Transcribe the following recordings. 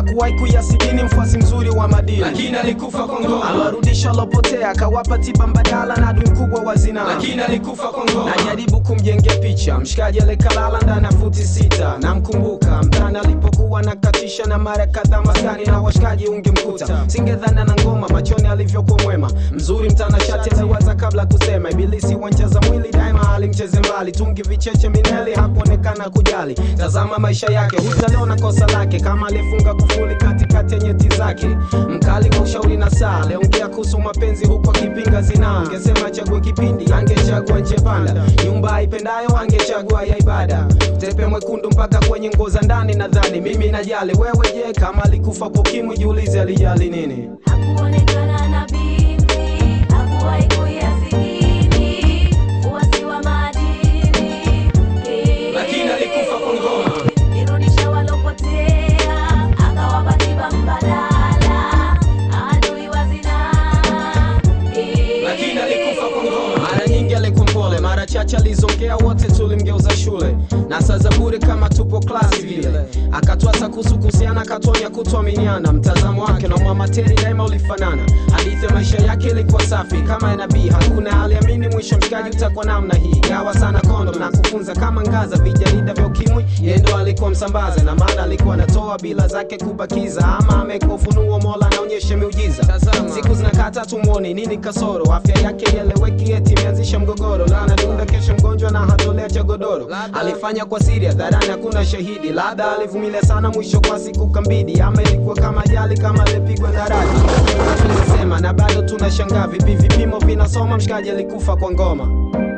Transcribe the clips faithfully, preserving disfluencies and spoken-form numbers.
hakuwahi kuyasidini, mfuasi mzuri wa madini, lakini alikufa kwa ngoma. Alwarudisha lopotea, akawapa tiba mbadala na adui mkubwa wa zinaa, lakini alikufa kwa ngoma. Najaribu kumjengea picha mshikaji alikalala ndani futi sita, namkumbuka mtana alipokuwa nakatisha na mara kadhaa maskani na washikaji ungemkuta, singedhana na ngoma machoni alivyokuwa mwema, mzuri mtana shati aliwaza kabla kusema, ibilisi wancheza mwili daima alimcheze mbali, tungi vicheche mineli hakuonekana kujali, tazama maisha yake hutaliona kosa lake, kama alifunga kufuli katikati ya nyeti zake, mkali kwa ushauri na saa, aliongea kuhusu mapenzi huko akipinga zinaa, angesema chague kipindi angechagua nje panda, nyumba haipendayo angechagua ya ibada, tepe mwekundu mpaka kwenye nguo za ndani, nadhani mimi najali, wewe je? Kama alikufa kwa ukimwi jiulize alijali nini? Hakuonekana na binti, hakuwahi kuyasidini, fuasi wa madini, lakini alikufa kwa ngoma. Irudisha walopotea, akawapa tiba mbadala, adui wa zinaa, lakini alikufa kwa ngoma. Mara nyingi alikuwa mpole, mara chache alizongea, wote tulimgeuza shule, na saa za bure kama tupo klasi vile, akatuasa kuhusu kuhusiana, akatuonya kutuaminiana, mtazamo wake na mwamateri daima ulifanana, hadithi ya maisha yake ilikuwa safi kama ya nabii, hakuna aliamini mwisho mshikaji utakuwa namna hii, gawa sana kondom na kufunza kama ngaza, vijarida vya ukimwi yeye ndo alikuwa msambaza, na maana alikuwa anatoa bila zake kubakiza, ama amekufunuo Mola anaonyesha miujiza, siku zinakata tumuone nini kasoro, afya yake ieleweki eti imeanzisha mgogoro, na anadunda kesho mgonjwa na hatolea cha godoro, alifanya kwa siri hadharani hakuna shahidi, labda alivumilia sana mwisho kwa siku kambidi, ama ilikuwa kama ajali kama alipigwa na radi, tunasema na bado tunashangaa vipi vipimo vinasoma mshikaji alikufa kwa ngoma.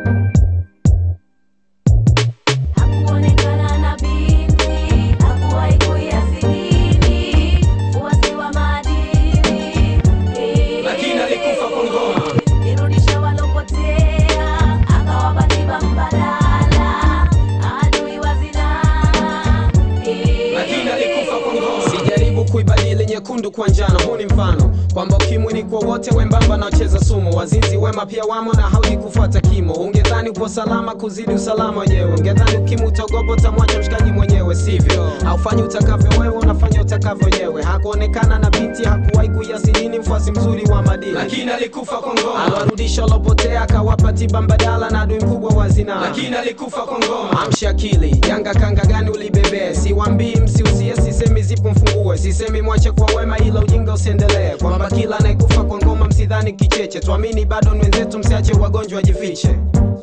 hakuonekana na binti, hakuwahi kuyasidini, fuasi wa madini, lakini alikufa kwa ngoma. irudisha walopotea, akawapa tiba mbadala, adui wa zinaa, lakini alikufa kwa ngoma. Sijaribu kuibadili nyekundu kwa njano, huu ni mfano kwamba ukimwi ni kwa wote, wembamba na wacheza sumu, wazinzi wema pia wamo na haudi kufuata kimo, ungedhani upo salama kuzidi usalama wenyewe, ungedhani ukimwi utaogopa utamwacha mshikaji mwenyewe, sivyo, haufanyi utakavyo wewe, unafanya utakavyo wenyewe, hakuonekana na binti, hakuwahi kuyasidini, mfuasi mzuri wa madini, lakini alikufa kwa ngoma. alwarudisha lopotea, akawapa tiba mbadala na adui mkubwa wa zinaa, lakini alikufa kwa ngoma. amsha akili, janga kanga gani ulibebe, siwambii msiusie, sisemi zipo mfungue, sisemi mwache kwa wema ila ujinga usiendelee, kwamba kila anayekufa kwa ngoma msidhani kicheche, tuamini bado ni wenzetu, msiache wagonjwa wajifiche.